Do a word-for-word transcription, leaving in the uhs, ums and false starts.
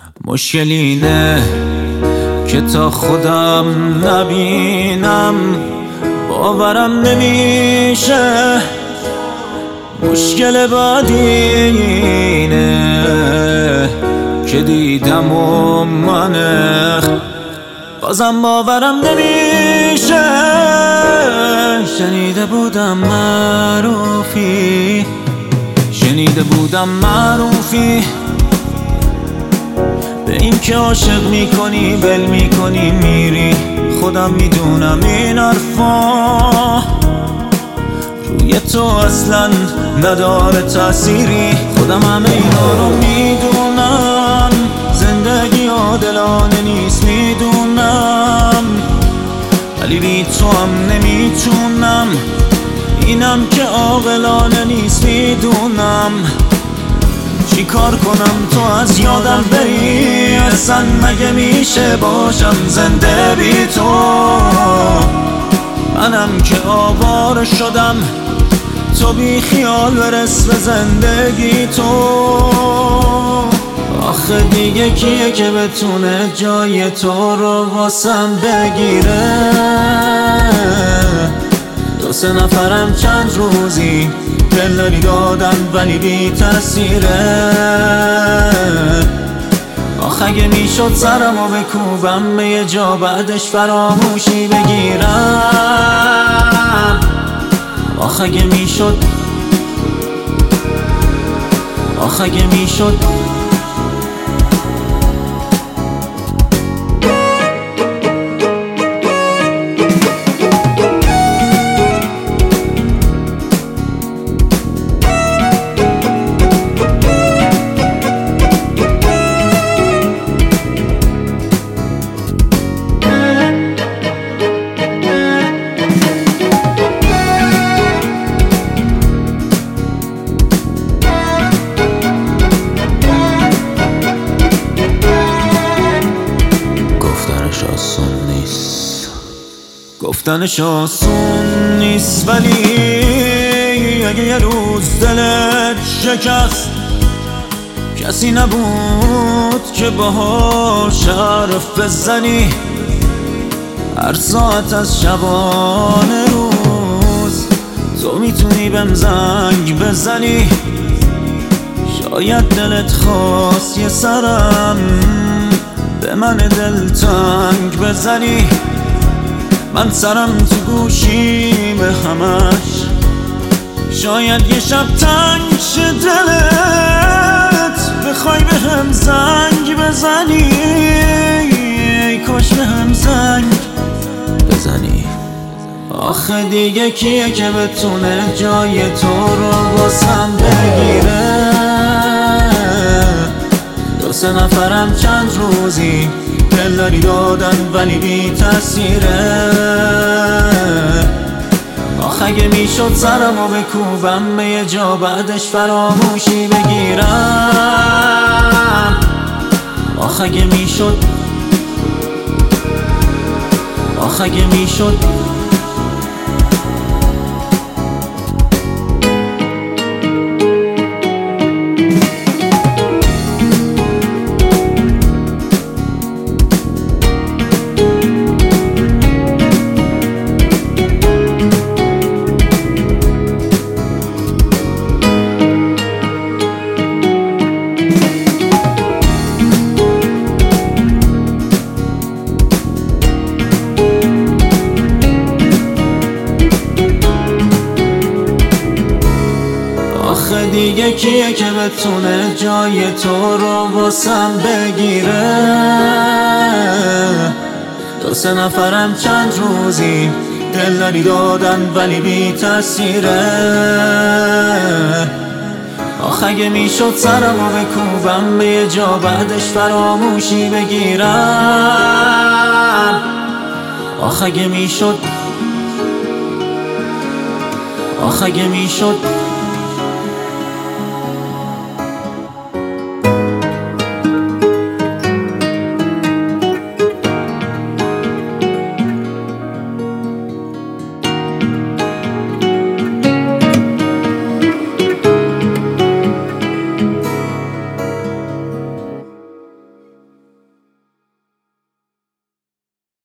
مشکل اینه که تا خودم نبینم باورم نمیشه. مشکل بعدی اینه که دیدم و منه بازم باورم نمیشه. شنیده بودم معروفی شنیده بودم معروفی به این که عاشق میکنی بل میکنی میری. خودم میدونم این حرفا روی تو اصلا نداره تأثیری. خودم همه اینا رو میدونم زندگی عادلانه نیست میدونم، ولی بی تو هم نمیتونم. اینم که عاقلانه نیست میدونم. چی کار کنم تو از یادم بری؟ اصلا مگه میشه باشم زنده بی تو؟ منم که آواره شدم تو بی خیال برس به زندگی تو. آخه دیگه کیه که بتونه جای تو رو واسم بگیره؟ دو سه نفرم چند روزی دلداری دادن ولی بی تأثیره. آخه اگه میشد سرمو بکوبم به یه جا بعدش فراموشی بگیرم. آخه اگه میشد آخه اگه میشد گفتنش آسون نیست، ولی اگه یه روز دلت شکست کسی نبود که باهاش حرف بزنی. هر ساعت از شبانه روز تو میتونی بهم زنگ بزنی. شاید دلت خواست یه سرم به من دلتنگ بزنی. من سرم تو گوشی به همش شاید یه شب تنگ شه دلت بخوای به هم زنگ بزنی. ای کاش به هم زنگ بزنی. آخه دیگه کیه که بتونه جای تو رو واسم بگیره؟ دو سه نفرم چند روزی دلداری دادن ولی بی تأثیره. آخه اگه میشد سرمو بکوبم به یه جا بعدش فراموشی بگیرم. آخه اگه میشد آخه اگه میشد آخه دیگه کیه که بتونه جای تو رو واسم بگیره؟ دو سه نفرم چند روزی دلداری دادن ولی بی تأثیره. آخه اگه میشد سرمو بکوبم به یه جا بعدش فراموشی بگیرم. آخه اگه میشد آخه اگه میشد